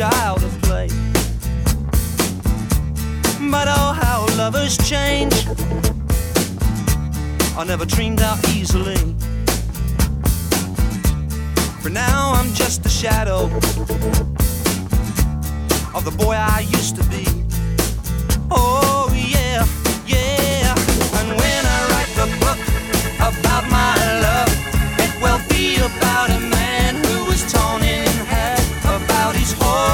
childhood play. But oh, how lovers change. I never dreamed out easily. For now I'm just a shadow of the boy I used to be.